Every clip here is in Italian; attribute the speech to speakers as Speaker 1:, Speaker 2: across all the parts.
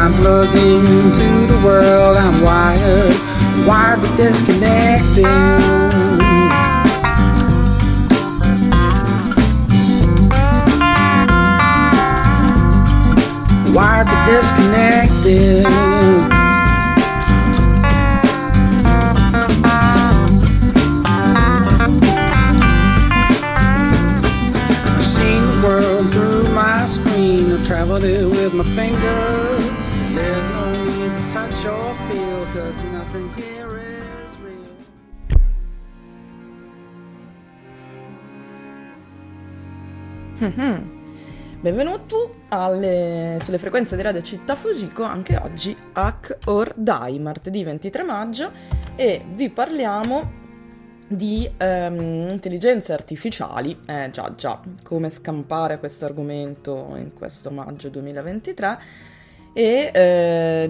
Speaker 1: I'm plugged into the world, I'm wired but disconnected. Wired but disconnected. I've seen the world through my screen, I've traveled it with my fingers. There's no need to touch or feel, 'cause nothing here is real.
Speaker 2: Benvenuti sulle frequenze di Radio Città Fujiko, anche oggi Hack or Die, martedì 23 maggio, e vi parliamo di intelligenze artificiali, già, come scampare questo argomento in questo maggio 2023, e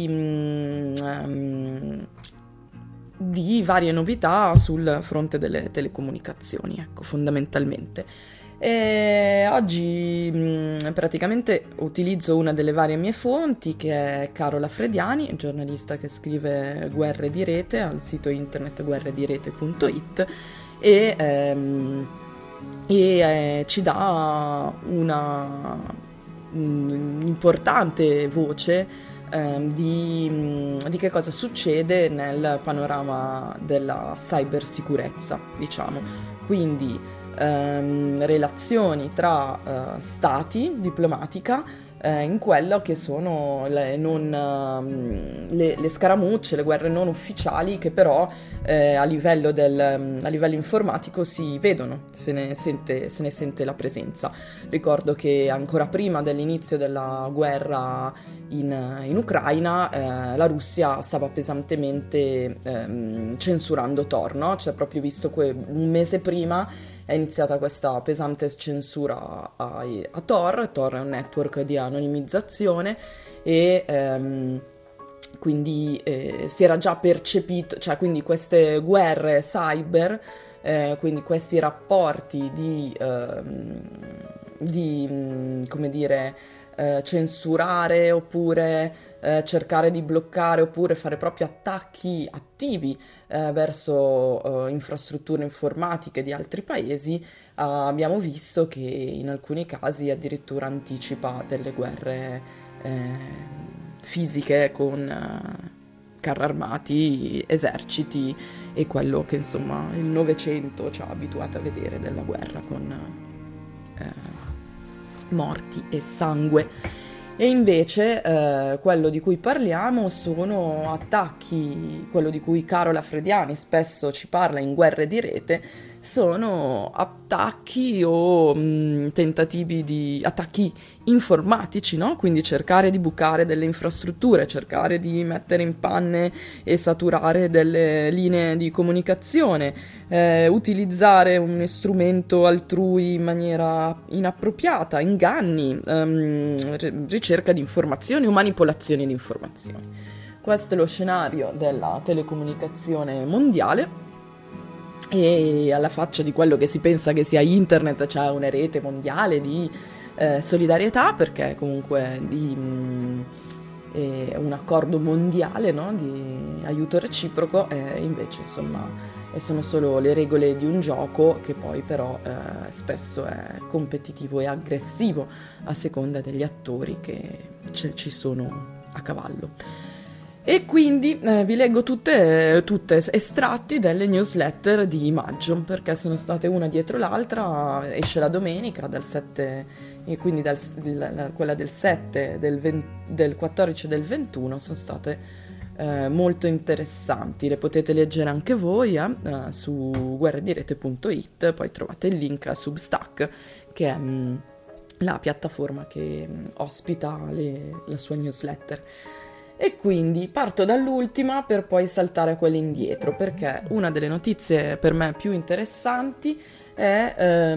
Speaker 2: di varie novità sul fronte delle telecomunicazioni, ecco, fondamentalmente. E oggi praticamente utilizzo una delle varie mie fonti, che è Carola Frediani, giornalista che scrive Guerre di Rete al sito internet guerredirete.it, e ci dà una importante voce di che cosa succede nel panorama della cybersicurezza, diciamo. Quindi relazioni tra stati, diplomatica, in quello che sono le scaramucce, le guerre non ufficiali, che però a livello informatico si vedono, se ne sente la presenza. Ricordo che ancora prima dell'inizio della guerra in Ucraina, la Russia stava pesantemente censurando Tor, no? Cioè, proprio visto che un mese prima è iniziata questa pesante censura a Tor. Tor è un network di anonimizzazione, e quindi si era già percepito, cioè, quindi queste guerre cyber, quindi questi rapporti come dire, censurare, oppure cercare di bloccare, oppure fare proprio attacchi attivi verso infrastrutture informatiche di altri paesi, abbiamo visto che in alcuni casi addirittura anticipa delle guerre fisiche con carri armati, eserciti, e quello che insomma il Novecento ci ha abituato a vedere della guerra con morti e sangue. E invece quello di cui parliamo sono attacchi, quello di cui Carola Frediani spesso ci parla in Guerre di Rete, sono attacchi o tentativi di attacchi informatici, no? Quindi cercare di bucare delle infrastrutture, cercare di mettere in panne e saturare delle linee di comunicazione, utilizzare un strumento altrui in maniera inappropriata, inganni, ricerca di informazioni o manipolazione di informazioni. Questo è lo scenario della telecomunicazione mondiale, e alla faccia di quello che si pensa che sia internet, c'è una rete mondiale di solidarietà, perché comunque è un accordo mondiale, no? Di aiuto reciproco, e invece insomma sono solo le regole di un gioco che poi però spesso è competitivo e aggressivo a seconda degli attori che ci sono a cavallo. E quindi vi leggo tutte estratti delle newsletter di maggio, perché sono state una dietro l'altra. Esce la domenica dal 7, e quindi quella del 7, del 14 e del 21 sono state molto interessanti. Le potete leggere anche voi su guerredirete.it, poi trovate il link a Substack, che è la piattaforma che ospita la sua newsletter. E quindi parto dall'ultima per poi saltare a quelle indietro, perché una delle notizie per me più interessanti è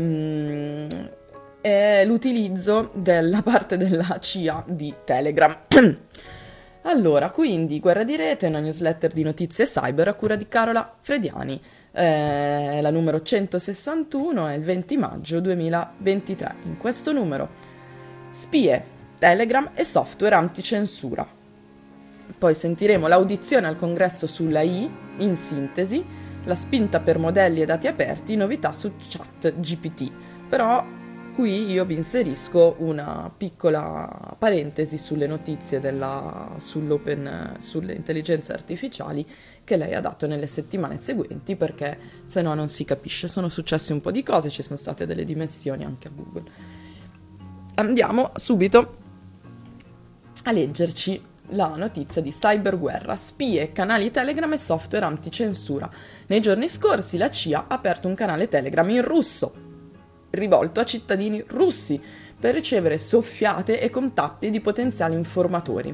Speaker 2: l'utilizzo della parte della CIA di Telegram. Allora, quindi Guerra di Rete è una newsletter di notizie cyber a cura di Carola Frediani, la numero 161, è il 20 maggio 2023. In questo numero: spie, Telegram e software anticensura. Poi sentiremo l'audizione al congresso sulla I, in sintesi, la spinta per modelli e dati aperti, novità su ChatGPT. Però qui io vi inserisco una piccola parentesi sulle notizie sulle intelligenze artificiali che lei ha dato nelle settimane seguenti, perché se no non si capisce. Sono successe un po' di cose, ci sono state delle dimissioni anche a Google. Andiamo subito a leggerci la notizia di cyberguerra, spie, canali Telegram e software anticensura. Nei giorni scorsi la CIA ha aperto un canale Telegram in russo, rivolto a cittadini russi, per ricevere soffiate e contatti di potenziali informatori.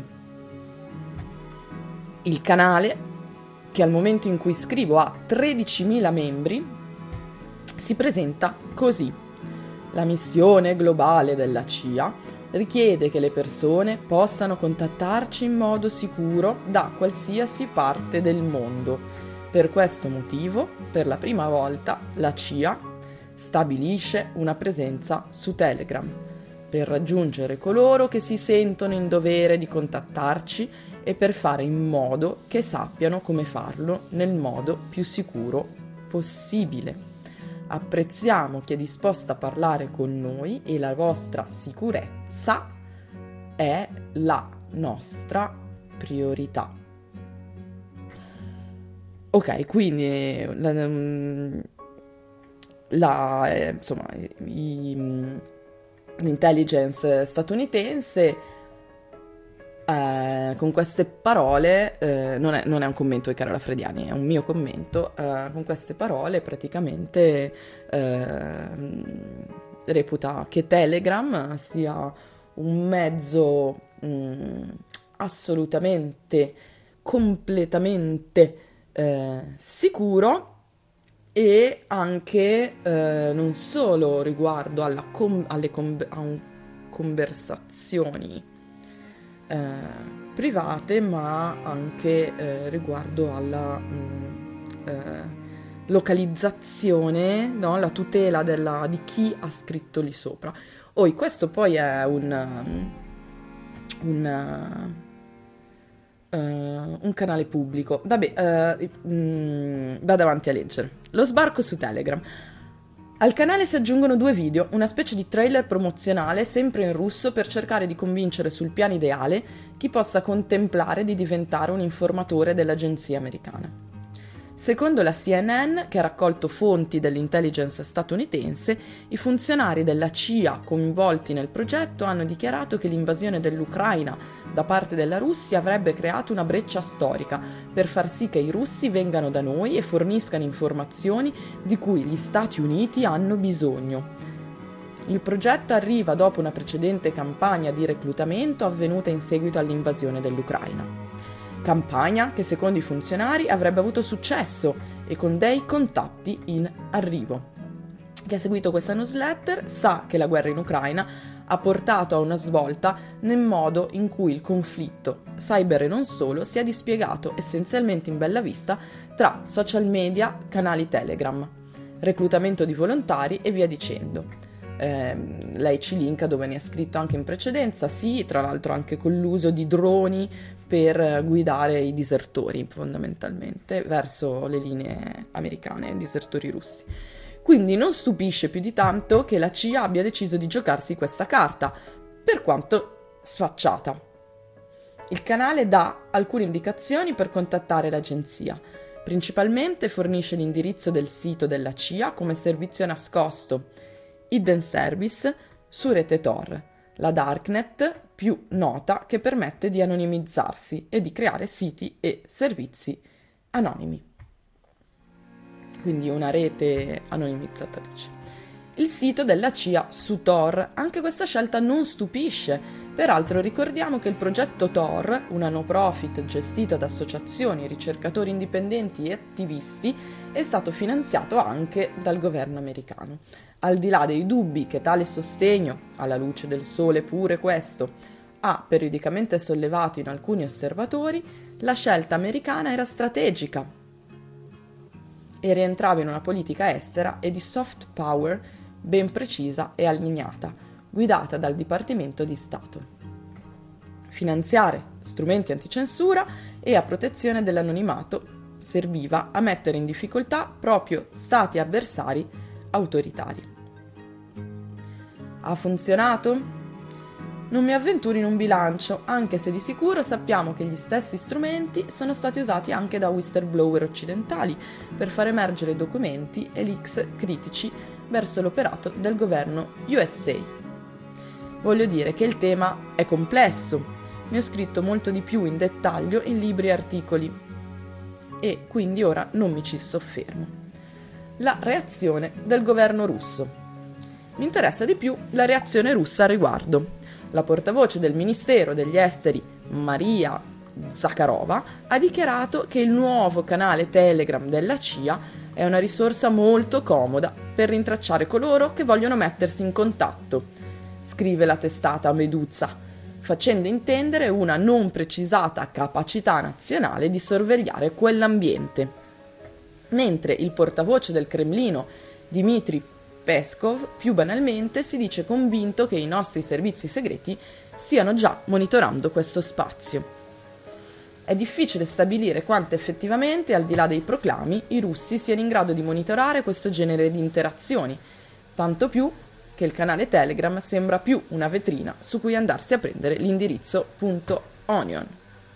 Speaker 2: Il canale, che al momento in cui scrivo ha 13.000 membri, si presenta così. La missione globale della CIA richiede che le persone possano contattarci in modo sicuro da qualsiasi parte del mondo. Per questo motivo, per la prima volta, la CIA stabilisce una presenza su Telegram per raggiungere coloro che si sentono in dovere di contattarci e per fare in modo che sappiano come farlo nel modo più sicuro possibile. Apprezziamo chi è disposto a parlare con noi e la vostra sicurezza è la nostra priorità. Ok, quindi l'intelligence statunitense con queste parole, non è un commento di Carola Frediani, è un mio commento, con queste parole praticamente reputa che Telegram sia un mezzo assolutamente, completamente sicuro, e anche non solo riguardo alle conversazioni private, ma anche riguardo alla localizzazione, no? La tutela di chi ha scritto lì sopra. Questo poi è un canale pubblico. Vabbè, vado avanti a leggere. Lo sbarco su Telegram. Al canale si aggiungono 2 video, una specie di trailer promozionale sempre in russo per cercare di convincere sul piano ideale chi possa contemplare di diventare un informatore dell'agenzia americana. Secondo la CNN, che ha raccolto fonti dell'intelligence statunitense, i funzionari della CIA coinvolti nel progetto hanno dichiarato che l'invasione dell'Ucraina da parte della Russia avrebbe creato una breccia storica per far sì che i russi vengano da noi e forniscano informazioni di cui gli Stati Uniti hanno bisogno. Il progetto arriva dopo una precedente campagna di reclutamento avvenuta in seguito all'invasione dell'Ucraina. Campagna che secondo i funzionari avrebbe avuto successo e con dei contatti in arrivo. Chi ha seguito questa newsletter sa che la guerra in Ucraina ha portato a una svolta nel modo in cui il conflitto, cyber e non solo, si è dispiegato essenzialmente in bella vista tra social media, canali Telegram, reclutamento di volontari e via dicendo. Lei ci linka dove ne ha scritto anche in precedenza, sì, tra l'altro anche con l'uso di droni per guidare i disertori fondamentalmente verso le linee americane, disertori russi. Quindi non stupisce più di tanto che la CIA abbia deciso di giocarsi questa carta, per quanto sfacciata. Il canale dà alcune indicazioni per contattare l'agenzia. Principalmente fornisce l'indirizzo del sito della CIA come servizio nascosto, Hidden Service, su rete Tor, la darknet più nota che permette di anonimizzarsi e di creare siti e servizi anonimi. Quindi una rete anonimizzatrice. Il sito della CIA su Tor, anche questa scelta non stupisce. Peraltro ricordiamo che il progetto Tor, una no profit gestita da associazioni, ricercatori indipendenti e attivisti, è stato finanziato anche dal governo americano. Al di là dei dubbi che tale sostegno, alla luce del sole pure questo, ha periodicamente sollevato in alcuni osservatori, la scelta americana era strategica e rientrava in una politica estera e di soft power ben precisa e allineata, guidata dal Dipartimento di Stato. finanziare strumenti anticensura e a protezione dell'anonimato, serviva a mettere in difficoltà proprio stati avversari autoritari. Ha funzionato? Non mi avventuro in un bilancio, anche se di sicuro sappiamo che gli stessi strumenti sono stati usati anche da whistleblower occidentali per far emergere documenti e leaks critici verso l'operato del governo USA. Voglio dire che il tema è complesso, ne ho scritto molto di più in dettaglio in libri e articoli e quindi ora non mi ci soffermo. La reazione del governo russo. Mi interessa di più la reazione russa a riguardo. La portavoce del Ministero degli Esteri, Maria Zakharova, ha dichiarato che il nuovo canale Telegram della CIA è una risorsa molto comoda per rintracciare coloro che vogliono mettersi in contatto, scrive la testata Meduza, facendo intendere una non precisata capacità nazionale di sorvegliare quell'ambiente. Mentre il portavoce del Cremlino, Dmitry Peskov, più banalmente si dice convinto che i nostri servizi segreti stiano già monitorando questo spazio. È difficile stabilire quanto effettivamente, al di là dei proclami, i russi siano in grado di monitorare questo genere di interazioni, tanto più che il canale Telegram sembra più una vetrina su cui andarsi a prendere l'indirizzo .onion.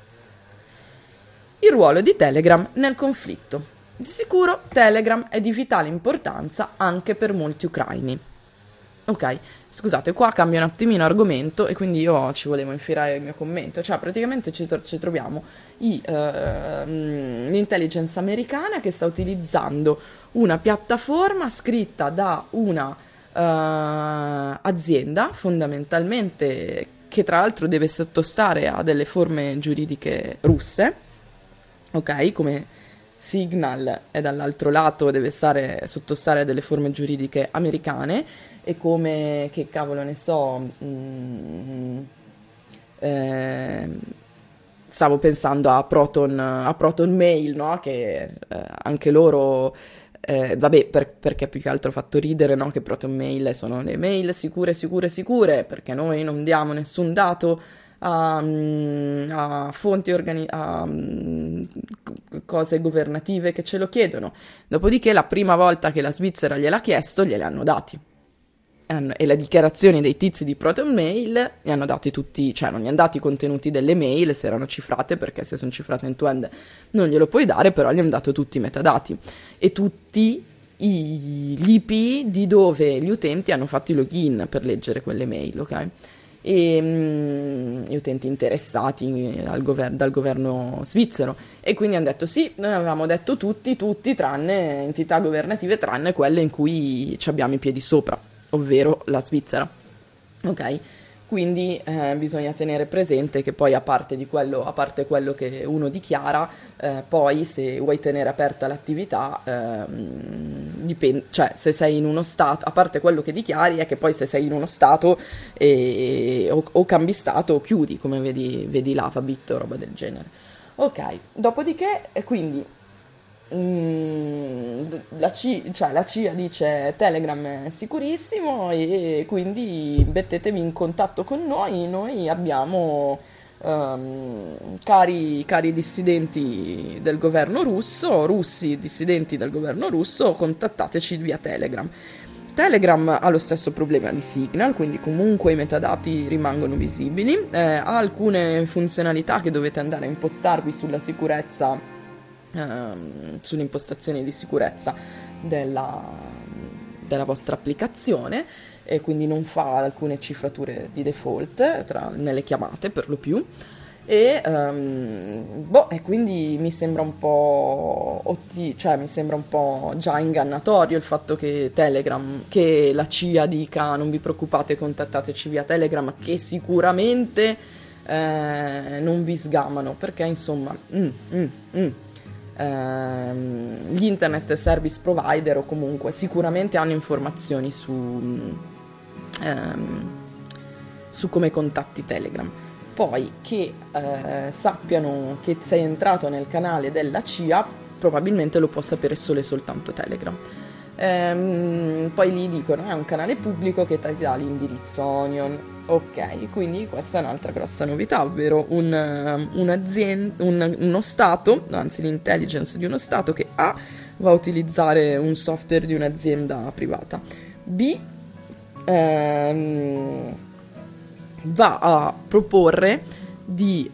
Speaker 2: Il ruolo di Telegram nel conflitto. Di sicuro Telegram è di vitale importanza anche per molti ucraini. Ok, scusate, qua cambio un attimino argomento e quindi io ci volevo infilare il mio commento. Cioè, praticamente ci troviamo l'intelligence americana che sta utilizzando una piattaforma scritta da una azienda, fondamentalmente, che tra l'altro deve sottostare a delle forme giuridiche russe, ok, come Signal, e dall'altro lato deve sottostare a delle forme giuridiche americane, e come, che cavolo ne so, stavo pensando a Proton Mail, no? Che anche loro, vabbè, perché più che altro ha fatto ridere, no? Che Proton Mail sono le mail sicure, perché noi non diamo nessun dato a fonti a cose governative che ce lo chiedono. Dopodiché la prima volta che la Svizzera gliel'ha chiesto, glieli hanno dati. E le dichiarazioni dei tizi di Proton Mail gli hanno dati tutti, cioè non gli hanno dati i contenuti delle mail se erano cifrate, perché se sono cifrate end-to-end non glielo puoi dare, però gli hanno dato tutti i metadati e tutti gli IP di dove gli utenti hanno fatto i login per leggere quelle mail, ok? E gli utenti interessati dal governo svizzero, e quindi hanno detto sì, noi avevamo detto tutti tranne entità governative, tranne quelle in cui ci abbiamo i piedi sopra, ovvero la Svizzera, ok? Quindi bisogna tenere presente che poi a parte quello che uno dichiara, poi se vuoi tenere aperta l'attività, dipende, cioè se sei in uno stato, a parte quello che dichiari, è che poi se sei in uno stato o cambi stato o chiudi, come vedi l'Alphabet o roba del genere. Ok, dopodiché, quindi la CIA dice Telegram è sicurissimo e quindi mettetevi in contatto con noi abbiamo cari dissidenti del governo russo, russi dissidenti del governo russo, contattateci via Telegram. Telegram ha lo stesso problema di Signal, quindi comunque i metadati rimangono visibili, ha alcune funzionalità che dovete andare a impostarvi sulla sicurezza, sulle impostazioni di sicurezza della vostra applicazione, e quindi non fa alcune cifrature di default nelle chiamate per lo più, e quindi mi sembra un po' mi sembra un po' già ingannatorio il fatto che che la CIA dica non vi preoccupate, contattateci via Telegram, che sicuramente non vi sgamano, perché insomma gli internet service provider o comunque sicuramente hanno informazioni su come contatti Telegram. Poi che sappiano che sei entrato nel canale della CIA, probabilmente lo può sapere solo e soltanto Telegram. Poi lì dicono è un canale pubblico che ti dà l'indirizzo Onion. Ok, quindi questa è un'altra grossa novità, ovvero uno Stato, anzi l'intelligence di uno Stato che A va a utilizzare un software di un'azienda privata, B ehm, va a proporre di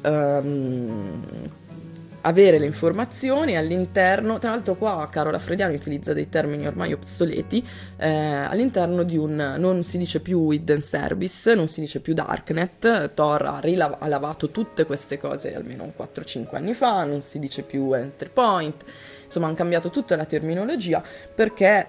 Speaker 2: avere le informazioni all'interno, tra l'altro qua Carola Frediani utilizza dei termini ormai obsoleti, all'interno di non si dice più hidden service, non si dice più darknet. Tor ha lavato tutte queste cose almeno 4-5 anni fa, non si dice più entry point, insomma hanno cambiato tutta la terminologia perché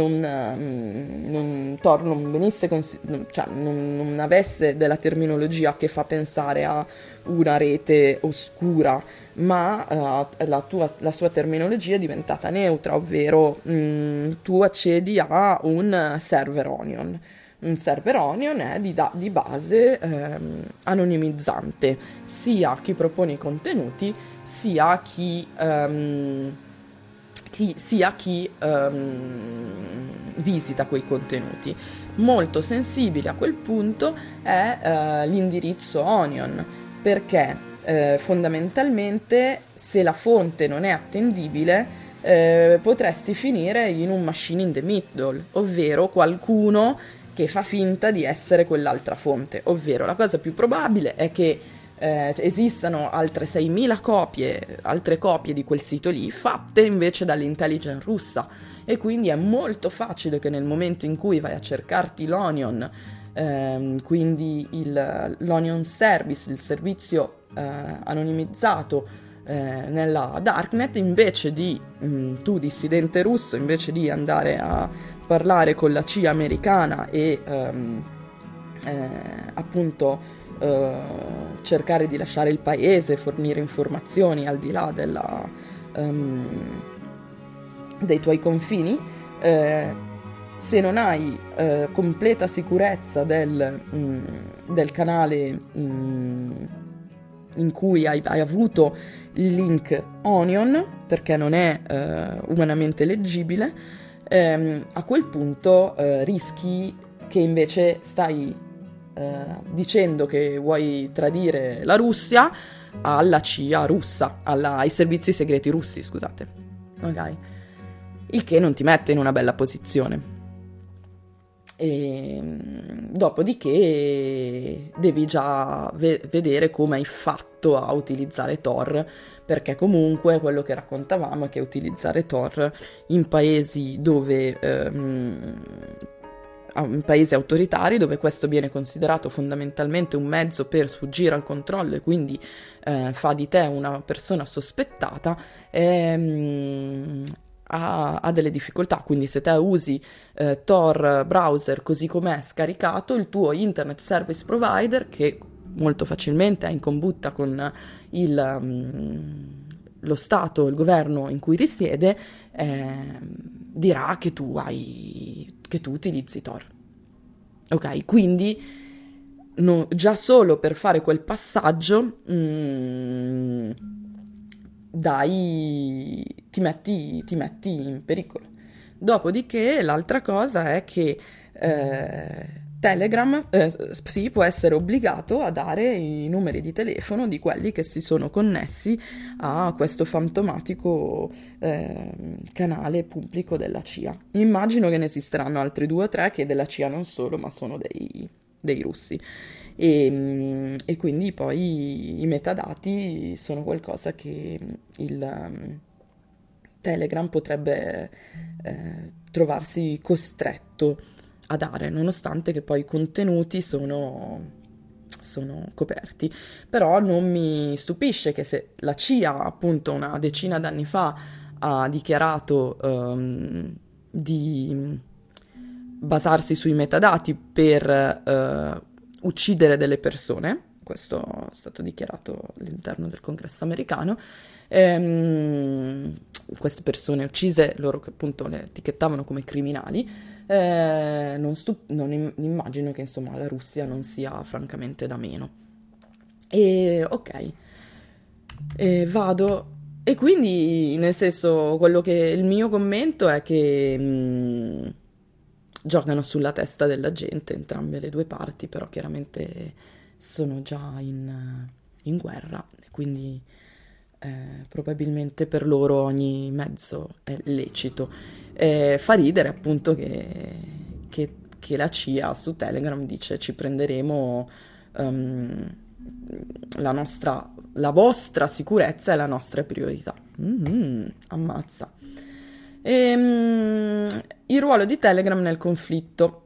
Speaker 2: Tor non venisse cioè non avesse della terminologia che fa pensare a una rete oscura, ma la sua terminologia è diventata neutra, ovvero tu accedi a un server onion. Un server onion è di base anonimizzante, sia chi propone i contenuti, sia chi visita quei contenuti. Molto sensibile a quel punto è l'indirizzo onion, perché fondamentalmente se la fonte non è attendibile potresti finire in un machine in the middle, ovvero qualcuno che fa finta di essere quell'altra fonte, ovvero la cosa più probabile è che esistano altre 6.000 altre copie di quel sito lì, fatte invece dall'intelligence russa, e quindi è molto facile che nel momento in cui vai a cercarti l'Onion, quindi l'Onion Service, il servizio anonimizzato nella darknet, invece di tu dissidente russo, invece di andare a parlare con la CIA americana e appunto cercare di lasciare il paese, fornire informazioni al di là dei tuoi confini, se non hai completa sicurezza del canale in cui hai avuto il link Onion, perché non è umanamente leggibile, a quel punto rischi che invece stai dicendo che vuoi tradire la Russia alla CIA russa, ai servizi segreti russi, scusate. Ok? Il che non ti mette in una bella posizione. E dopodiché devi già vedere come hai fatto a utilizzare Tor, perché comunque quello che raccontavamo è che utilizzare Tor in paesi in paesi autoritari, dove questo viene considerato fondamentalmente un mezzo per sfuggire al controllo e quindi fa di te una persona sospettata, ha delle difficoltà. Quindi se te usi Tor browser così com'è scaricato, il tuo internet service provider, che molto facilmente è in combutta con lo Stato, il governo in cui risiede, dirà che tu utilizzi Tor. Ok, quindi già solo per fare quel passaggio ti metti in pericolo. Dopodiché l'altra cosa è che Telegram sì, può essere obbligato a dare i numeri di telefono di quelli che si sono connessi a questo fantomatico canale pubblico della CIA. Immagino che ne esisteranno altri 2 o 3 che della CIA non solo, ma sono dei russi. E quindi poi i metadati sono qualcosa che il Telegram potrebbe trovarsi costretto a dare, nonostante che poi i contenuti sono coperti. Però non mi stupisce che se la CIA appunto una decina d'anni fa ha dichiarato di basarsi sui metadati per uccidere delle persone, questo è stato dichiarato all'interno del Congresso americano, queste persone uccise, loro che appunto le etichettavano come criminali, non immagino che insomma la Russia non sia francamente da meno. E ok, vado. E quindi, nel senso, il mio commento è che giocano sulla testa della gente, entrambe le due parti, però chiaramente sono già in guerra, quindi probabilmente per loro ogni mezzo è lecito. Fa ridere appunto che la CIA su Telegram dice: ci prenderemo la vostra sicurezza è la nostra priorità. Ammazza. Il ruolo di Telegram nel conflitto.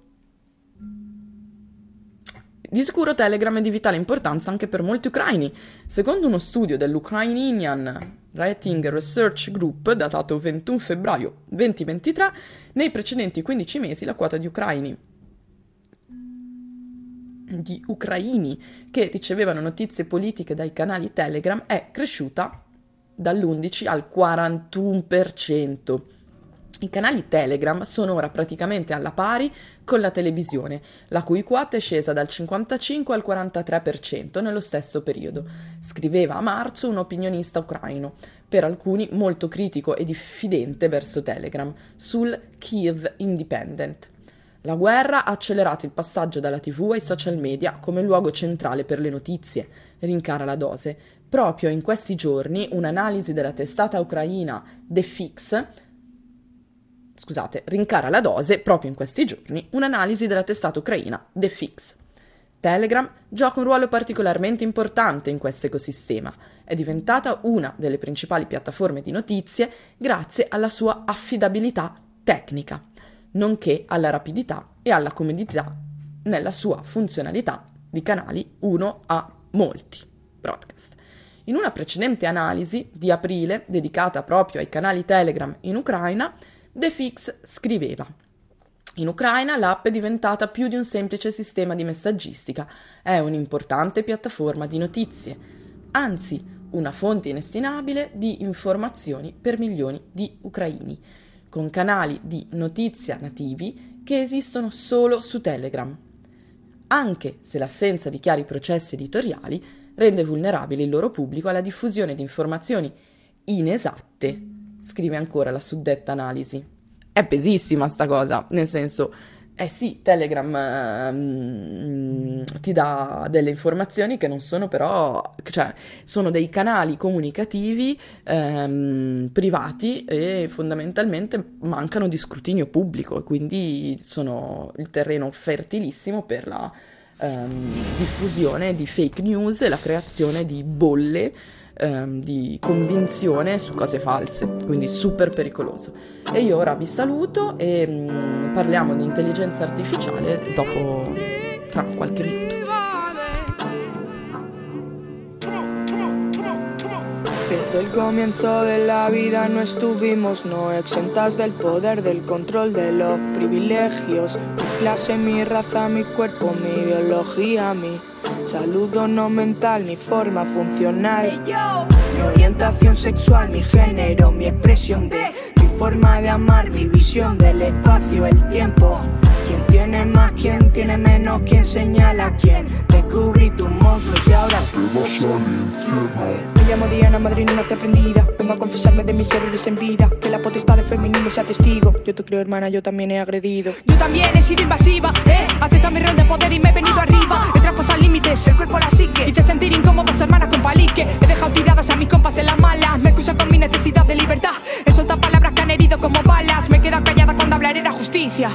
Speaker 2: Di sicuro Telegram è di vitale importanza anche per molti ucraini. Secondo uno studio dell'Ukrainian Rating Research Group datato 21 febbraio 2023, nei precedenti 15 mesi la quota di ucraini che ricevevano notizie politiche dai canali Telegram è cresciuta dall'11 al 41%. I canali Telegram sono ora praticamente alla pari con la televisione, la cui quota è scesa dal 55 al 43% nello stesso periodo, scriveva a marzo un opinionista ucraino, per alcuni molto critico e diffidente verso Telegram, sul Kyiv Independent. La guerra ha accelerato il passaggio dalla TV ai social media come luogo centrale per le notizie, rincara la dose. Proprio in questi giorni un'analisi della testata ucraina The Fix rincara la dose proprio in questi giorni un'analisi della testata ucraina The Fix. Telegram gioca un ruolo particolarmente importante in questo ecosistema. È diventata una delle principali piattaforme di notizie grazie alla sua affidabilità tecnica, nonché alla rapidità e alla comodità nella sua funzionalità di canali uno a molti broadcast. In una precedente analisi di aprile dedicata proprio ai canali Telegram in Ucraina, The Fix scriveva: in Ucraina l'app è diventata più di un semplice sistema di messaggistica, è un'importante piattaforma di notizie, anzi una fonte inestimabile di informazioni per milioni di ucraini, con canali di notizia nativi che esistono solo su Telegram, anche se l'assenza di chiari processi editoriali rende vulnerabile il loro pubblico alla diffusione di informazioni inesatte, scrive ancora la suddetta analisi. È pesissima sta cosa, nel senso, sì, Telegram ti dà delle informazioni che non sono però, cioè, sono dei canali comunicativi privati e fondamentalmente mancano di scrutinio pubblico e quindi sono il terreno fertilissimo per la diffusione di fake news e la creazione di bolle di convinzione su cose false, quindi super pericoloso. E io ora vi saluto e parliamo di intelligenza artificiale tra qualche minuto.
Speaker 3: Desde el comienzo de la vida no estuvimos no exentas del poder, del control de los privilegios. Mi clase, mi raza, mi cuerpo, mi biología, mi salud no mental, mi forma funcional, mi orientación sexual, mi género, mi expresión de mi forma de amar, mi visión del espacio, el tiempo. ¿Quién tiene más, quién tiene menos, quién señala a quién? Descubrí tus monstruos y ahora te vas al infierno. Me llamo Diana, madrina que aprendida. Vengo a confesarme de mis errores en vida. Que la potestad del feminismo sea testigo. Yo te creo, hermana, yo también he agredido. Yo también he sido invasiva, acepta mi rol de poder y me he venido arriba. He traspasado límites, el cuerpo la psique. Hice sentir incómodas hermanas con palique. He dejado tiradas a mis compas en las malas. Me excusa con mi necesidad de libertad. He soltado palabras que han herido como balas. Me he quedado callada cuando hablar era justicia.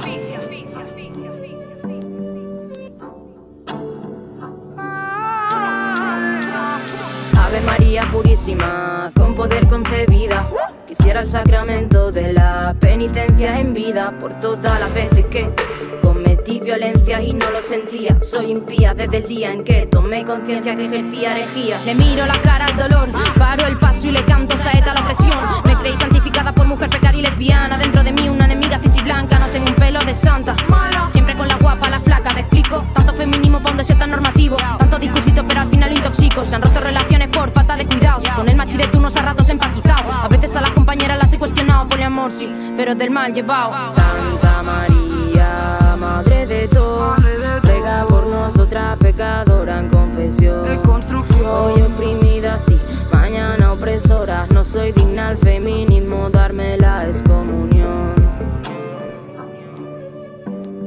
Speaker 3: Ave María purísima, con poder concebida. Quisiera el sacramento de la penitencia en vida por todas las veces que cometí violencias y no lo sentía. Soy impía desde el día en que tomé conciencia que ejercía herejía. Le miro la cara al dolor, paro el paso y le canto saeta a la opresión. Me creí santificada por mujer precaria y lesbiana. Dentro de mí una enemiga cis y blanca. No tengo un pelo de santa, siempre con la guapa, la flaca, ¿me explico? Tanto feminismo pa' un deseo tan normativo. Tanto discursito pero al final intoxico. Se han roto relaciones por falta de cuidados. Con el machi de turnos a ratos empatizado. A veces a las compañeras las he cuestionado. Poliamor sí, pero del mal llevado. Santa María, Madre de todo, ruega por nosotras pecadora en confesión. Hoy oprimida sí, mañana opresora. No soy digna al feminismo, darme la excomunión.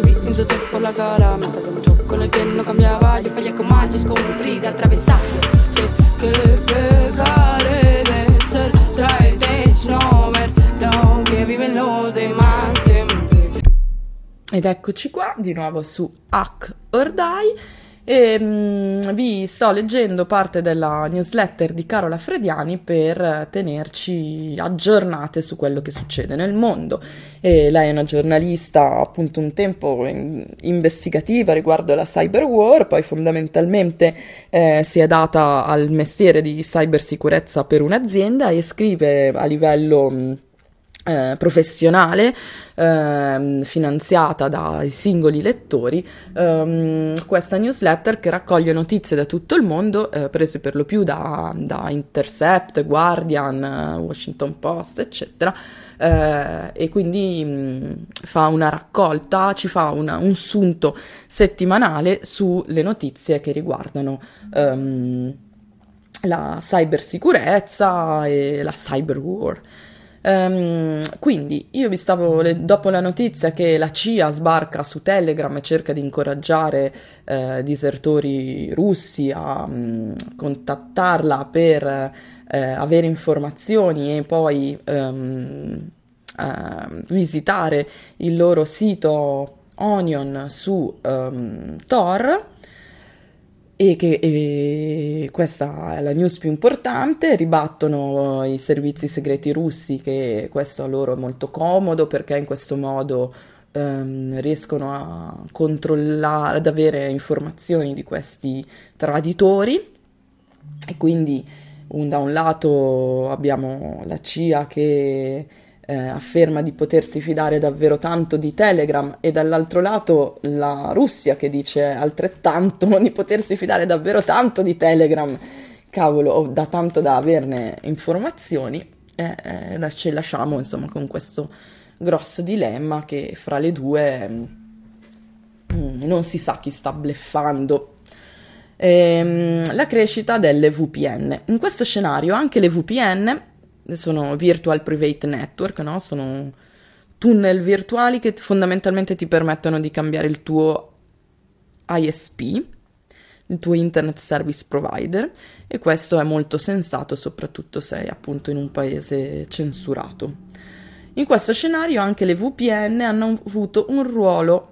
Speaker 3: vi in su tempo la cara. Mentre un gioco nel che non cambiava. Io faglia con maggi come Frida attraversato. Sé che pecare de ser traete no ver lo che vive lo demás sempre.
Speaker 2: Ed eccoci qua di nuovo su Hack or Die e vi sto leggendo parte della newsletter di Carola Frediani per tenerci aggiornate su quello che succede nel mondo. E lei è una giornalista appunto un tempo investigativa riguardo alla cyber war, poi fondamentalmente si è data al mestiere di cybersicurezza per un'azienda e scrive a livello professionale, finanziata dai singoli lettori, questa newsletter che raccoglie notizie da tutto il mondo, prese per lo più da Intercept, Guardian, Washington Post, eccetera, e quindi fa una raccolta, ci fa un sunto settimanale sulle notizie che riguardano la cybersicurezza e la cyber war. Quindi io vi stavo dopo la notizia che la CIA sbarca su Telegram e cerca di incoraggiare disertori russi a contattarla per avere informazioni e poi visitare il loro sito Onion su Tor. E questa è la news più importante. Ribattono i servizi segreti russi che questo a loro è molto comodo perché in questo modo riescono a controllare, ad avere informazioni di questi traditori e quindi da un lato abbiamo la CIA che afferma di potersi fidare davvero tanto di Telegram e dall'altro lato la Russia che dice altrettanto di potersi fidare davvero tanto di Telegram, cavolo, o da tanto da averne informazioni, ci lasciamo insomma con questo grosso dilemma che fra le due non si sa chi sta bluffando. La crescita delle VPN. In questo scenario anche le VPN sono Virtual Private Network, no? Sono tunnel virtuali che fondamentalmente ti permettono di cambiare il tuo ISP, il tuo Internet Service Provider, e questo è molto sensato soprattutto se sei appunto in un paese censurato. In questo scenario anche le VPN hanno avuto un ruolo.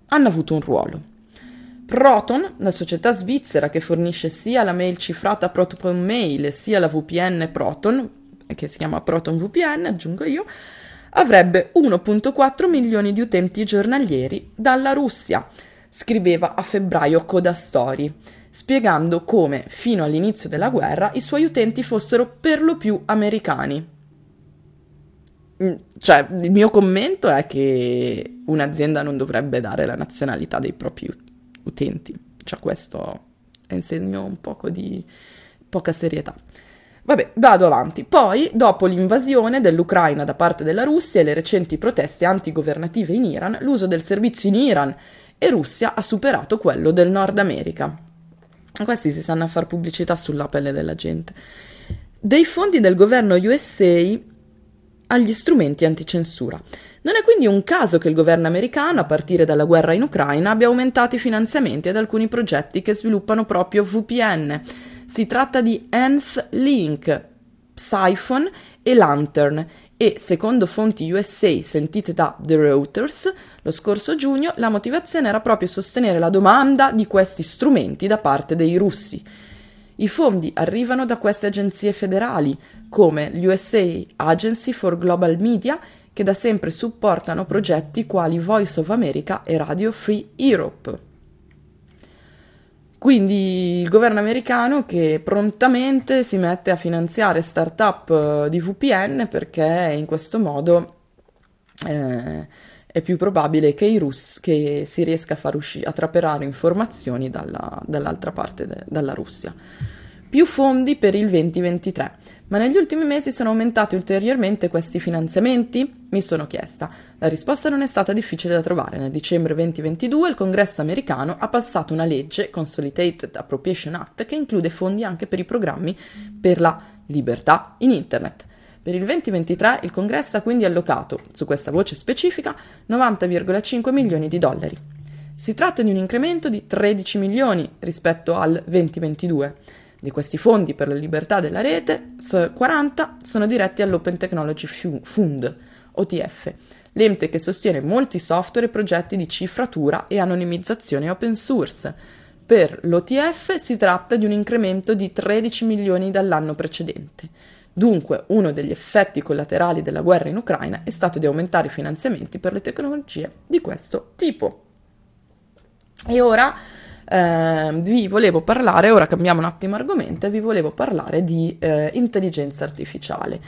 Speaker 2: Proton, la società svizzera che fornisce sia la mail cifrata Proton Mail sia la VPN Proton, che si chiama Proton VPN, aggiungo io, avrebbe 1,4 milioni di utenti giornalieri dalla Russia, scriveva a febbraio Coda Story, spiegando come, fino all'inizio della guerra, i suoi utenti fossero per lo più americani. Cioè, il mio commento è che un'azienda non dovrebbe dare la nazionalità dei propri utenti. Cioè, questo è un segno un poco di poca serietà. Vabbè, vado avanti. Poi, dopo l'invasione dell'Ucraina da parte della Russia e le recenti proteste antigovernative in Iran, l'uso del servizio in Iran e Russia ha superato quello del Nord America. Questi si sanno a far pubblicità sulla pelle della gente. Dei fondi del governo USA agli strumenti anticensura. Non è quindi un caso che il governo americano, a partire dalla guerra in Ucraina, abbia aumentato i finanziamenti ad alcuni progetti che sviluppano proprio VPN. Si tratta di Nth Link, Psiphon e Lantern e, secondo fonti USA sentite da The Reuters, lo scorso giugno la motivazione era proprio sostenere la domanda di questi strumenti da parte dei russi. I fondi arrivano da queste agenzie federali, come l'USA Agency for Global Media, che da sempre supportano progetti quali Voice of America e Radio Free Europe. Quindi il governo americano che prontamente si mette a finanziare start-up di VPN perché in questo modo è più probabile che si riesca a far uscire, a trapelare informazioni dall'altra parte, dalla Russia. Più fondi per il 2023. Ma negli ultimi mesi sono aumentati ulteriormente questi finanziamenti? Mi sono chiesta. La risposta non è stata difficile da trovare. Nel dicembre 2022 il Congresso americano ha passato una legge, Consolidated Appropriation Act, che include fondi anche per i programmi per la libertà in Internet. Per il 2023 il Congresso ha quindi allocato, su questa voce specifica, 90,5 milioni di dollari. Si tratta di un incremento di 13 milioni rispetto al 2022. Di questi fondi per la libertà della rete, 40 sono diretti all'Open Technology Fund, OTF, l'ente che sostiene molti software e progetti di cifratura e anonimizzazione open source. Per l'OTF si tratta di un incremento di 13 milioni dall'anno precedente. Dunque, uno degli effetti collaterali della guerra in Ucraina è stato di aumentare i finanziamenti per le tecnologie di questo tipo. E ora vi volevo parlare, ora cambiamo un attimo argomento e vi volevo parlare di intelligenza artificiale.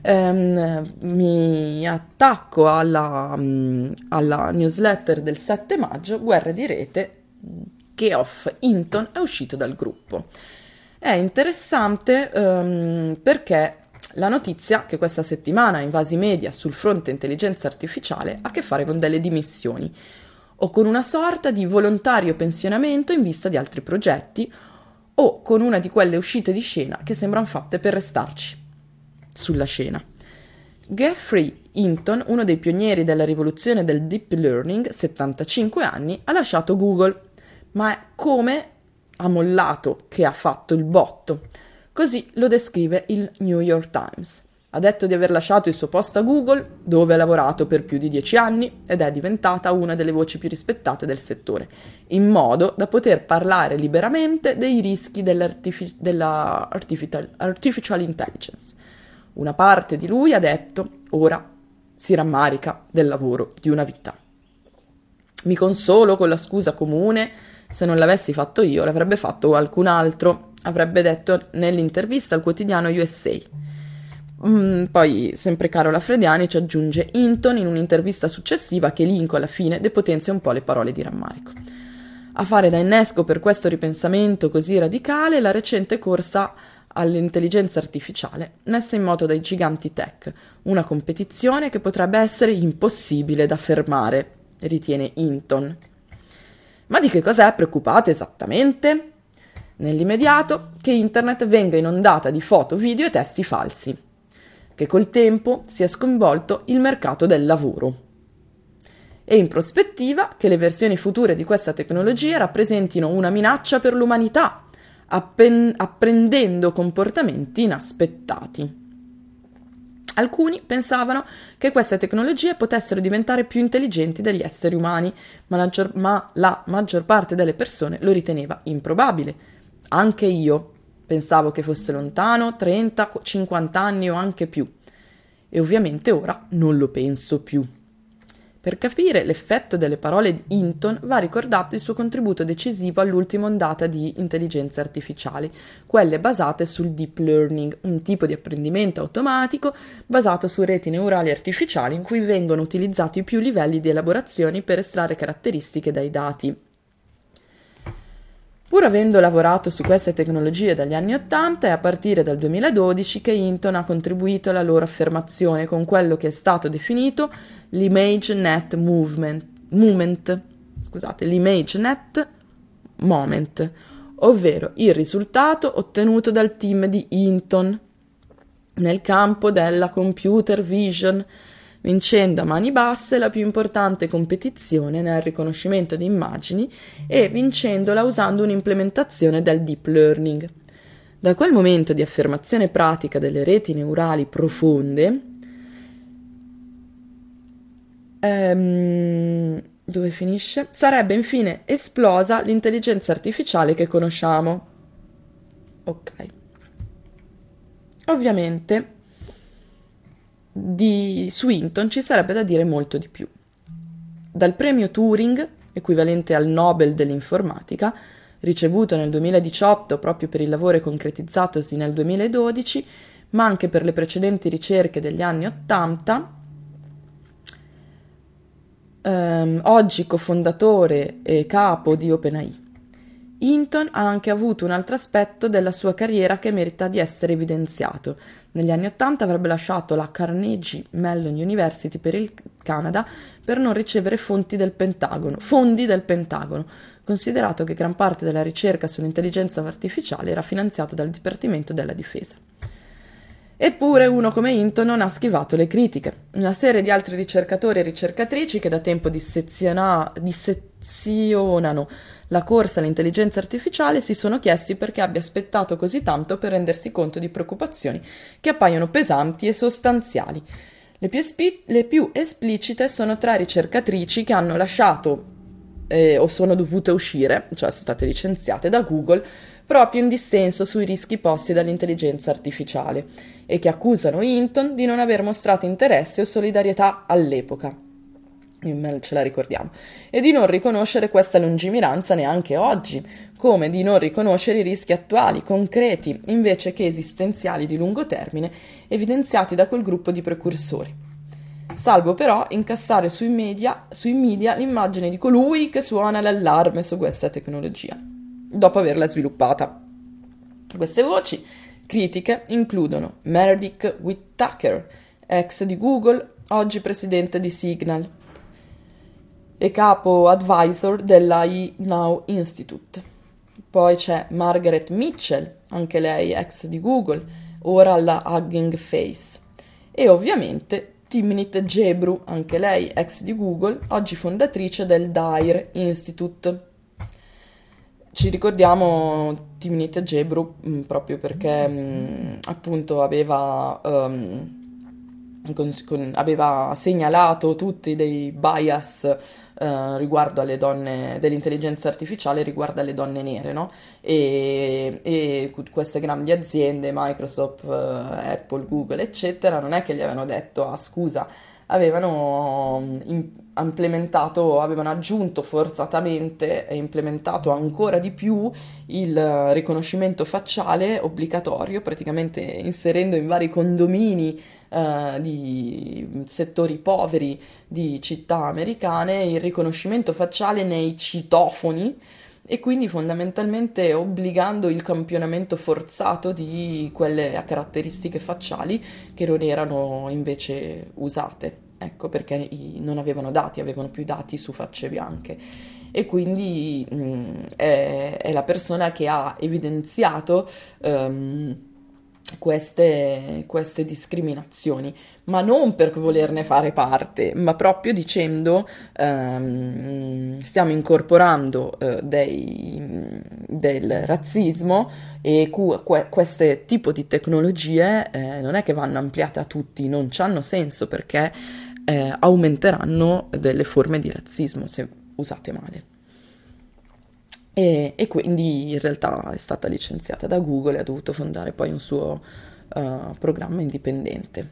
Speaker 2: Mi attacco alla newsletter del 7 maggio, Guerre di rete, Geoff Hinton è uscito dal gruppo. È interessante perché la notizia che questa settimana ha invaso i media sul fronte intelligenza artificiale ha a che fare con delle dimissioni o con una sorta di volontario pensionamento in vista di altri progetti o con una di quelle uscite di scena che sembrano fatte per restarci sulla scena. Geoffrey Hinton, uno dei pionieri della rivoluzione del deep learning, 75 anni, ha lasciato Google, ma è come ha mollato che ha fatto il botto. Così lo descrive il New York Times. Ha detto di aver lasciato il suo posto a Google, dove ha lavorato per più di 10 anni ed è diventata una delle voci più rispettate del settore, in modo da poter parlare liberamente dei rischi della artificial intelligence. Una parte di lui ha detto, ora si rammarica del lavoro di una vita. Mi consolo con la scusa comune, se non l'avessi fatto io l'avrebbe fatto qualcun altro, avrebbe detto nell'intervista al quotidiano USA. Poi, sempre Carola Frediani ci aggiunge Hinton in un'intervista successiva che elenco alla fine depotenzia un po' le parole di rammarico. A fare da innesco per questo ripensamento così radicale la recente corsa all'intelligenza artificiale messa in moto dai giganti tech, una competizione che potrebbe essere impossibile da fermare, ritiene Hinton. Ma di che cos'è preoccupate esattamente? Nell'immediato che internet venga inondata di foto, video e testi falsi, che col tempo sia sconvolto il mercato del lavoro e in prospettiva che le versioni future di questa tecnologia rappresentino una minaccia per l'umanità, apprendendo comportamenti inaspettati. Alcuni pensavano che queste tecnologie potessero diventare più intelligenti degli esseri umani, ma la maggior parte delle persone lo riteneva improbabile. Anche io pensavo che fosse lontano 30, 50 anni o anche più. E ovviamente ora non lo penso più. Per capire l'effetto delle parole di Hinton va ricordato il suo contributo decisivo all'ultima ondata di intelligenza artificiale, quelle basate sul deep learning, un tipo di apprendimento automatico basato su reti neurali artificiali in cui vengono utilizzati più livelli di elaborazione per estrarre caratteristiche dai dati. Pur avendo lavorato su queste tecnologie dagli anni *80, è a partire dal 2012 che Hinton ha contribuito alla loro affermazione con quello che è stato definito l'ImageNet Moment, ovvero il risultato ottenuto dal team di Hinton nel campo della computer vision, vincendo a mani basse la più importante competizione nel riconoscimento di immagini e vincendola usando un'implementazione del deep learning. Da quel momento di affermazione pratica delle reti neurali profonde, dove finisce? Sarebbe infine esplosa l'intelligenza artificiale che conosciamo. Ok. Ovviamente su Hinton ci sarebbe da dire molto di più. Dal premio Turing, equivalente al Nobel dell'informatica, ricevuto nel 2018 proprio per il lavoro concretizzatosi nel 2012, ma anche per le precedenti ricerche degli anni '80, oggi cofondatore e capo di OpenAI. Hinton ha anche avuto un altro aspetto della sua carriera che merita di essere evidenziato. Negli anni '80 avrebbe lasciato la Carnegie Mellon University per il Canada per non ricevere fondi del Pentagono, considerato che gran parte della ricerca sull'intelligenza artificiale era finanziato dal Dipartimento della Difesa. Eppure uno come Hinton non ha schivato le critiche. Una serie di altri ricercatori e ricercatrici che da tempo dissezionano la corsa all'intelligenza artificiale si sono chiesti perché abbia aspettato così tanto per rendersi conto di preoccupazioni che appaiono pesanti e sostanziali. Le più esplicite sono tre ricercatrici che hanno lasciato o sono dovute uscire, cioè sono state licenziate da Google, proprio in dissenso sui rischi posti dall'intelligenza artificiale e che accusano Hinton di non aver mostrato interesse o solidarietà all'epoca, ce la ricordiamo, e di non riconoscere questa lungimiranza neanche oggi, come di non riconoscere i rischi attuali, concreti, invece che esistenziali di lungo termine, evidenziati da quel gruppo di precursori. Salvo però incassare sui media l'immagine di colui che suona l'allarme su questa tecnologia, dopo averla sviluppata. Queste voci critiche includono Meredith Whittaker, ex di Google, oggi presidente di Signal e capo advisor della eNow Institute. Poi c'è Margaret Mitchell, anche lei ex di Google, ora alla Hugging Face. E ovviamente Timnit Gebru, anche lei ex di Google, oggi fondatrice del Dyer Institute. Ci ricordiamo Timnit Gebru proprio perché appunto aveva segnalato tutti dei bias riguardo alle donne, dell'intelligenza artificiale riguardo alle donne nere, no? E queste grandi aziende, Microsoft, Apple, Google, eccetera, non è che gli avevano detto, ah scusa, avevano avevano aggiunto forzatamente e implementato ancora di più il riconoscimento facciale obbligatorio, praticamente inserendo in vari condomini di settori poveri di città americane il riconoscimento facciale nei citofoni e quindi fondamentalmente obbligando il campionamento forzato di quelle caratteristiche facciali che non erano invece usate. Ecco perché non avevano dati, avevano più dati su facce bianche. E quindi è la persona che ha evidenziato queste discriminazioni, ma non per volerne fare parte, ma proprio dicendo stiamo incorporando del razzismo e questo tipo di tecnologie non è che vanno ampliate a tutti, non c'hanno senso perché aumenteranno delle forme di razzismo se usate male. E quindi in realtà è stata licenziata da Google e ha dovuto fondare poi un suo programma indipendente.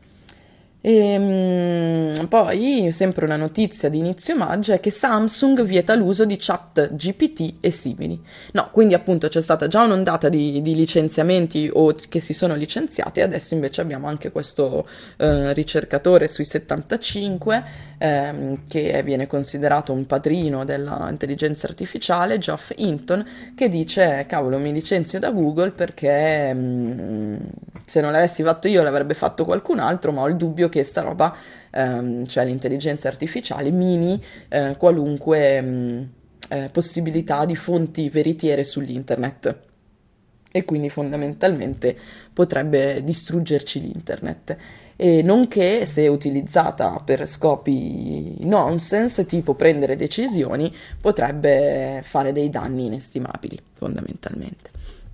Speaker 2: E poi, sempre una notizia di inizio maggio, è che Samsung vieta l'uso di ChatGPT e simili. No, quindi appunto c'è stata già un'ondata di licenziamenti o che si sono licenziati e adesso invece abbiamo anche questo ricercatore sui 75 che viene considerato un padrino dell'intelligenza artificiale, Geoff Hinton, che dice, cavolo, mi licenzio da Google perché se non l'avessi fatto io l'avrebbe fatto qualcun altro, ma ho il dubbio che sta roba, cioè l'intelligenza artificiale, mini qualunque possibilità di fonti veritiere sull'internet e quindi fondamentalmente potrebbe distruggerci l'internet. E nonché, se utilizzata per scopi nonsense, tipo prendere decisioni, potrebbe fare dei danni inestimabili, fondamentalmente.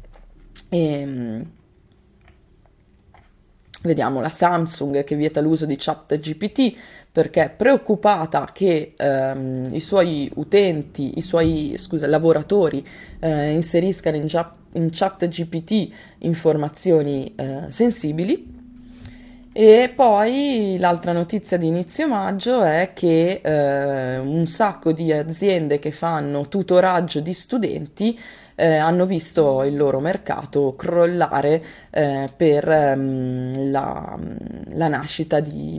Speaker 2: Vediamo la Samsung che vieta l'uso di ChatGPT perché è preoccupata che i suoi utenti, lavoratori inseriscano in ChatGPT informazioni sensibili. E poi l'altra notizia di inizio maggio è che un sacco di aziende che fanno tutoraggio di studenti hanno visto il loro mercato crollare per la nascita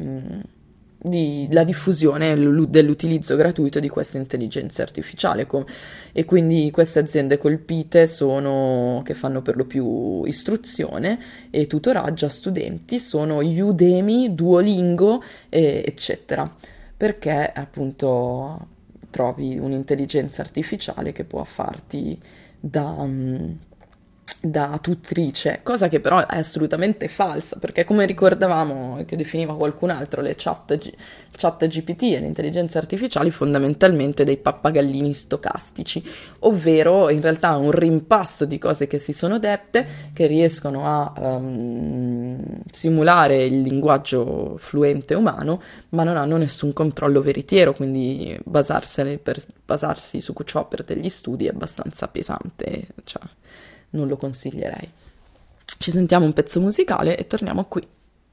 Speaker 2: la diffusione dell'utilizzo gratuito di questa intelligenza artificiale e quindi queste aziende colpite che fanno per lo più istruzione e tutoraggio a studenti sono Udemy, Duolingo eccetera, perché appunto trovi un'intelligenza artificiale che può farti da tutrice, cosa che però è assolutamente falsa, perché come ricordavamo, che definiva qualcun altro, le chat GPT e le intelligenze artificiali fondamentalmente dei pappagallini stocastici, ovvero in realtà un rimpasto di cose che si sono dette, che riescono a simulare il linguaggio fluente umano, ma non hanno nessun controllo veritiero, quindi basarsi su ciò per degli studi è abbastanza pesante, cioè non lo consiglierei. Ci sentiamo un pezzo musicale e torniamo qui.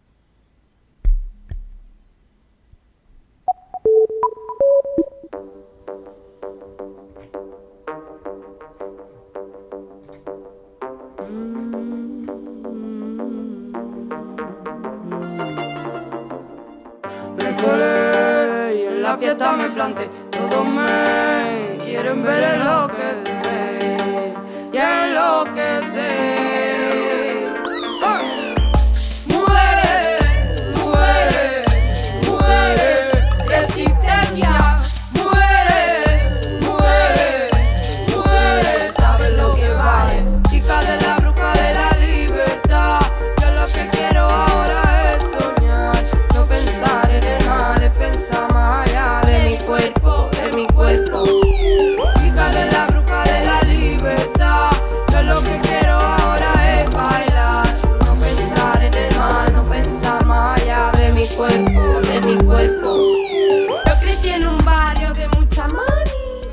Speaker 3: Y en la fiesta me planté, todos me quieren ver enloquecer y enloquecer. Muere, muere, muere, resistencia. Muere, muere, muere, sabes lo que vales, chica de la bruja de la libertad. Yo lo que quiero ahora es soñar, no pensar en el mal, es pensar más allá de mi cuerpo, de mi cuerpo. Chica de la bruja de la libertad, yo lo que quiero ahora es bailar, no pensar en el mal, no pensar más allá de mi cuerpo, de mi cuerpo. Yo crecí en un barrio de mucha money.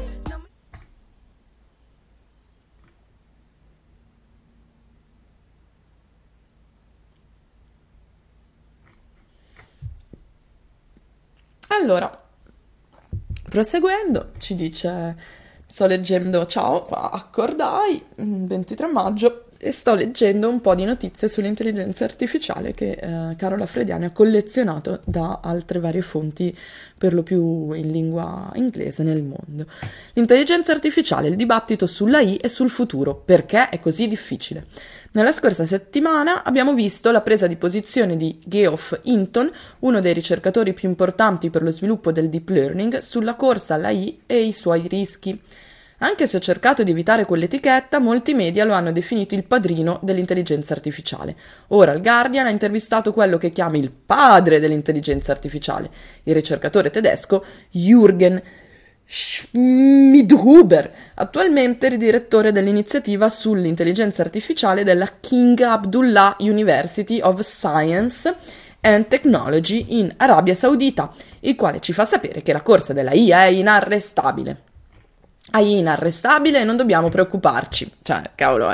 Speaker 2: Allora, proseguendo, ci dice, sto leggendo, ciao, accordai, 23 maggio, e sto leggendo un po' di notizie sull'intelligenza artificiale che Carola Frediani ha collezionato da altre varie fonti, per lo più in lingua inglese nel mondo. L'intelligenza artificiale, il dibattito sulla I e sul futuro, perché è così difficile? Nella scorsa settimana abbiamo visto la presa di posizione di Geoff Hinton, uno dei ricercatori più importanti per lo sviluppo del deep learning, sulla corsa alla I e i suoi rischi. Anche se ho cercato di evitare quell'etichetta, molti media lo hanno definito il padrino dell'intelligenza artificiale. Ora il Guardian ha intervistato quello che chiama il padre dell'intelligenza artificiale, il ricercatore tedesco Jürgen Schmidhuber, attualmente direttore dell'iniziativa sull'intelligenza artificiale della King Abdullah University of Science and Technology in Arabia Saudita, il quale ci fa sapere che la corsa della IA è inarrestabile. AI inarrestabile e non dobbiamo preoccuparci. Cioè, cavolo.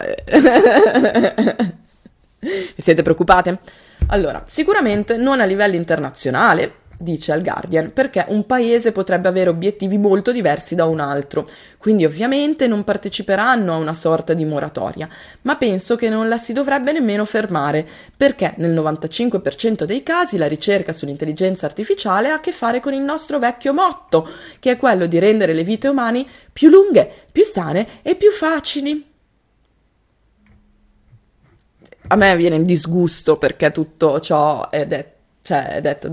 Speaker 2: Siete preoccupate? Allora, sicuramente non a livello internazionale, dice al Guardian, perché un paese potrebbe avere obiettivi molto diversi da un altro, quindi ovviamente non parteciperanno a una sorta di moratoria, ma penso che non la si dovrebbe nemmeno fermare, perché nel 95% dei casi la ricerca sull'intelligenza artificiale ha a che fare con il nostro vecchio motto, che è quello di rendere le vite umane più lunghe, più sane e più facili. A me viene il disgusto perché tutto ciò è detto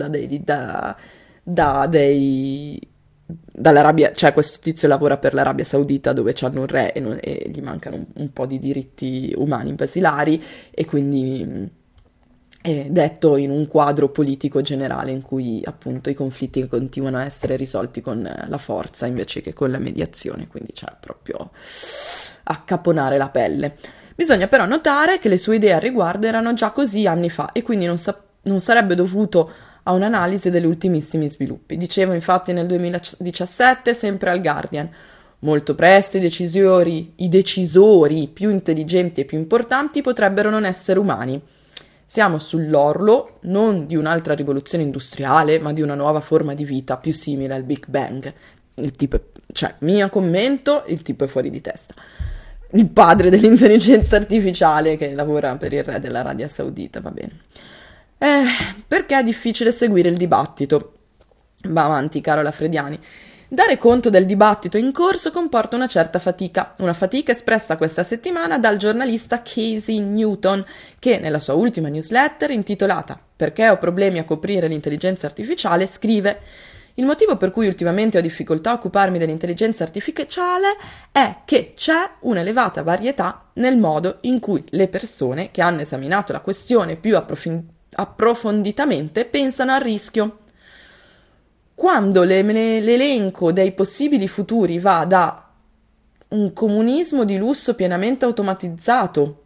Speaker 2: dall'Arabia, cioè questo tizio lavora per l'Arabia Saudita dove c'hanno un re e gli mancano un po' di diritti umani basilari, e quindi è detto in un quadro politico generale in cui appunto i conflitti continuano a essere risolti con la forza invece che con la mediazione, quindi c'è proprio a caponare la pelle. Bisogna però notare che le sue idee al riguardo erano già così anni fa e quindi non sarebbe dovuto a un'analisi degli ultimissimi sviluppi. Dicevo infatti nel 2017, sempre al Guardian, molto presto i decisori più intelligenti e più importanti potrebbero non essere umani. Siamo sull'orlo non di un'altra rivoluzione industriale, ma di una nuova forma di vita più simile al Big Bang. Mio commento, il tipo è fuori di testa. Il padre dell'intelligenza artificiale che lavora per il re dell'Arabia Saudita, va bene. Perché è difficile seguire il dibattito? Va avanti, Carola Frediani. Dare conto del dibattito in corso comporta una certa fatica, una fatica espressa questa settimana dal giornalista Casey Newton, che nella sua ultima newsletter intitolata "Perché ho problemi a coprire l'intelligenza artificiale" scrive: Il motivo per cui ultimamente ho difficoltà a occuparmi dell'intelligenza artificiale è che c'è un'elevata varietà nel modo in cui le persone che hanno esaminato la questione più approfonditamente pensano al rischio. Quando l'elenco dei possibili futuri va da un comunismo di lusso pienamente automatizzato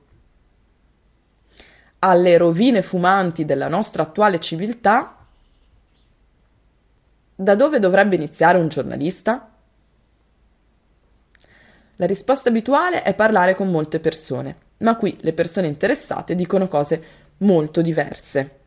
Speaker 2: alle rovine fumanti della nostra attuale civiltà, da dove dovrebbe iniziare un giornalista? La risposta abituale è parlare con molte persone, ma qui le persone interessate dicono cose molto diverse.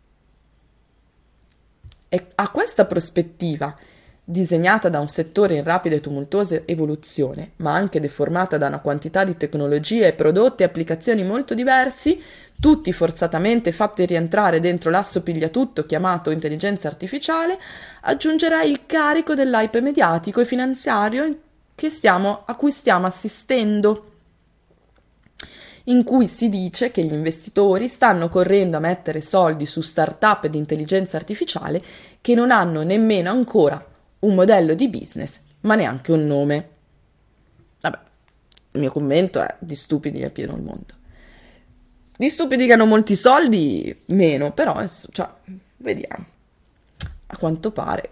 Speaker 2: E a questa prospettiva, disegnata da un settore in rapida e tumultuosa evoluzione, ma anche deformata da una quantità di tecnologie, prodotti e applicazioni molto diversi, tutti forzatamente fatti rientrare dentro l'asso pigliatutto chiamato intelligenza artificiale, aggiungerei il carico dell'hype mediatico e finanziario a cui stiamo assistendo, in cui si dice che gli investitori stanno correndo a mettere soldi su start-up di intelligenza artificiale che non hanno nemmeno ancora un modello di business, ma neanche un nome. Vabbè, il mio commento è: di stupidi è pieno il mondo. Di stupidi che hanno molti soldi, meno, però, cioè, vediamo. A quanto pare.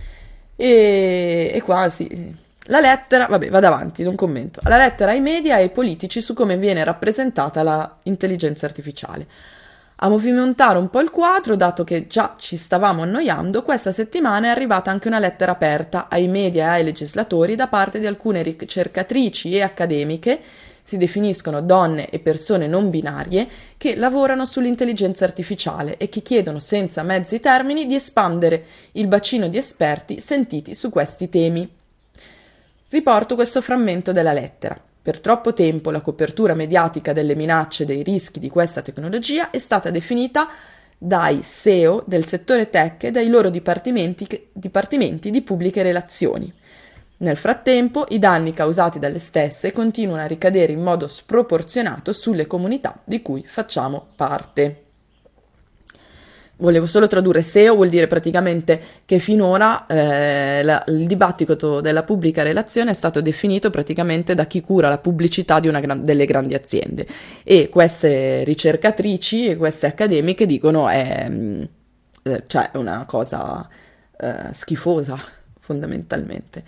Speaker 2: E qua sì. La lettera, vabbè, vado avanti, non commento. La lettera ai media e ai politici su come viene rappresentata la intelligenza artificiale. A movimentare un po' il quadro, dato che già ci stavamo annoiando, questa settimana è arrivata anche una lettera aperta ai media e ai legislatori da parte di alcune ricercatrici e accademiche, si definiscono donne e persone non binarie, che lavorano sull'intelligenza artificiale e che chiedono senza mezzi termini di espandere il bacino di esperti sentiti su questi temi. Riporto questo frammento della lettera. Per troppo tempo la copertura mediatica delle minacce e dei rischi di questa tecnologia è stata definita dai CEO del settore tech e dai loro dipartimenti di pubbliche relazioni. Nel frattempo, i danni causati dalle stesse continuano a ricadere in modo sproporzionato sulle comunità di cui facciamo parte. Volevo solo tradurre. SEO vuol dire praticamente che finora il dibattito della pubblica relazione è stato definito praticamente da chi cura la pubblicità di delle grandi aziende, e queste ricercatrici e queste accademiche dicono cioè è una cosa schifosa fondamentalmente.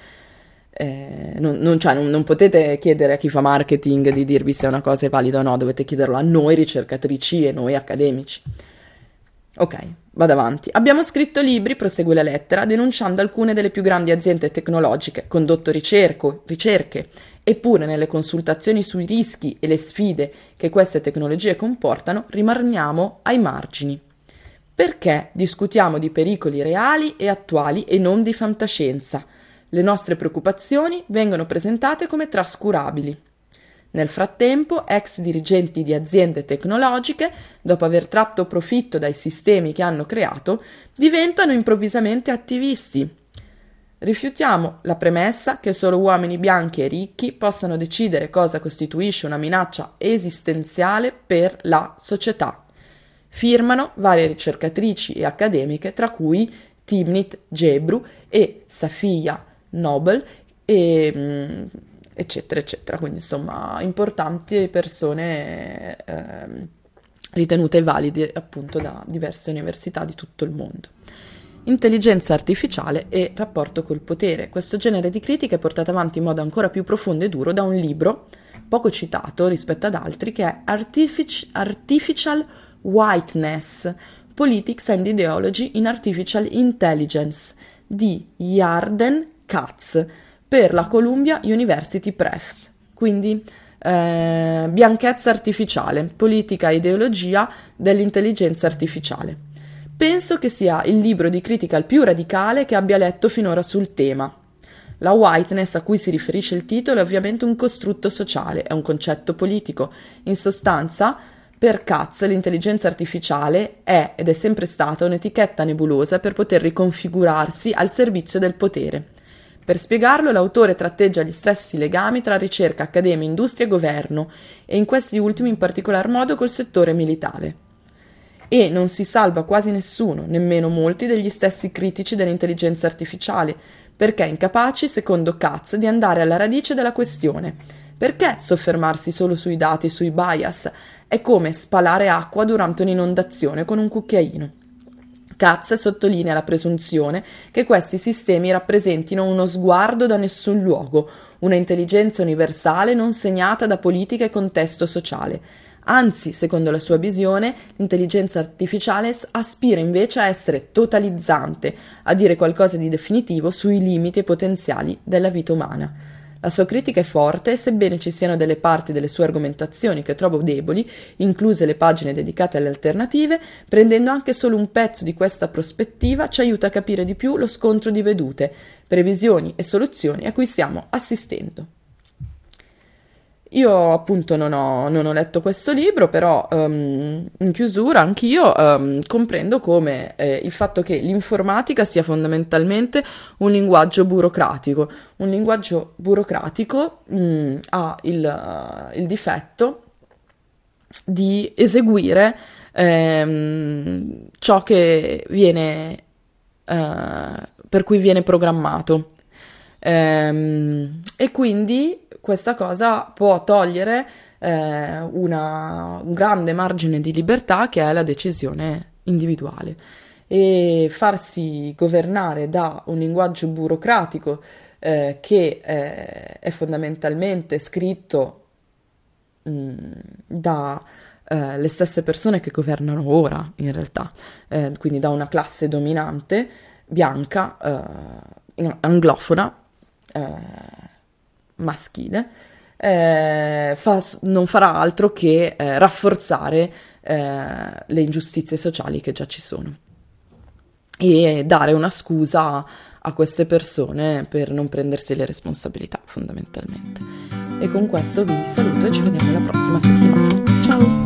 Speaker 2: Non potete chiedere a chi fa marketing di dirvi se una cosa è valida o no, dovete chiederlo a noi ricercatrici e noi accademici. Ok, vado avanti. Abbiamo scritto libri, prosegue la lettera, denunciando alcune delle più grandi aziende tecnologiche, condotto ricerche, eppure nelle consultazioni sui rischi e le sfide che queste tecnologie comportano rimaniamo ai margini. Perché discutiamo di pericoli reali e attuali e non di fantascienza? Le nostre preoccupazioni vengono presentate come trascurabili. Nel frattempo, ex dirigenti di aziende tecnologiche, dopo aver tratto profitto dai sistemi che hanno creato, diventano improvvisamente attivisti. Rifiutiamo la premessa che solo uomini bianchi e ricchi possano decidere cosa costituisce una minaccia esistenziale per la società. Firmano varie ricercatrici e accademiche, tra cui Timnit Gebru e Safiya Noble eccetera, eccetera. Quindi, insomma, importanti persone ritenute valide appunto da diverse università di tutto il mondo. Intelligenza artificiale e rapporto col potere. Questo genere di critica è portato avanti in modo ancora più profondo e duro da un libro poco citato rispetto ad altri, che è Artificial Whiteness, Politics and Ideology in Artificial Intelligence di Yarden Katz, per la Columbia University Press. Quindi bianchezza artificiale, politica e ideologia dell'intelligenza artificiale. Penso che sia il libro di critica il più radicale che abbia letto finora sul tema. La whiteness a cui si riferisce il titolo è ovviamente un costrutto sociale, è un concetto politico. In sostanza, per Katz l'intelligenza artificiale è ed è sempre stata un'etichetta nebulosa per poter riconfigurarsi al servizio del potere. Per spiegarlo, l'autore tratteggia gli stessi legami tra ricerca, accademia, industria e governo, e in questi ultimi in particolar modo col settore militare. e non si salva quasi nessuno, nemmeno molti degli stessi critici dell'intelligenza artificiale, perché incapaci, secondo Katz, di andare alla radice della questione. Perché soffermarsi solo sui dati e sui bias? È come spalare acqua durante un'inondazione con un cucchiaino. Katz sottolinea la presunzione che questi sistemi rappresentino uno sguardo da nessun luogo, una intelligenza universale non segnata da politica e contesto sociale. Anzi, secondo la sua visione, l'intelligenza artificiale aspira invece a essere totalizzante, a dire qualcosa di definitivo sui limiti e potenziali della vita umana. La sua critica è forte e sebbene ci siano delle parti delle sue argomentazioni che trovo deboli, incluse le pagine dedicate alle alternative, prendendo anche solo un pezzo di questa prospettiva ci aiuta a capire di più lo scontro di vedute, previsioni e soluzioni a cui stiamo assistendo. Io appunto non ho letto questo libro, però in chiusura anch'io comprendo come il fatto che l'informatica sia fondamentalmente un linguaggio burocratico. Un linguaggio burocratico ha il difetto di eseguire ciò che viene per cui viene programmato. E quindi questa cosa può togliere un grande margine di libertà che è la decisione individuale, e farsi governare da un linguaggio burocratico che è fondamentalmente scritto da le stesse persone che governano ora, in realtà, quindi da una classe dominante bianca, anglofona, maschile, non farà altro che rafforzare le ingiustizie sociali che già ci sono e dare una scusa a queste persone per non prendersi le responsabilità, fondamentalmente. E con questo vi saluto e ci vediamo la prossima settimana. Ciao!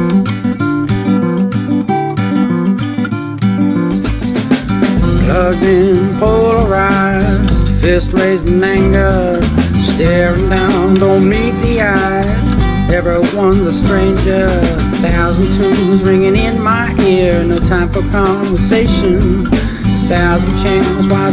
Speaker 1: Plugged in, polarized, fist raised in anger, staring down, don't meet the eyes. Everyone's a stranger, 1,000 tunes ringing in my ear. No time for conversation, 1,000 channels wide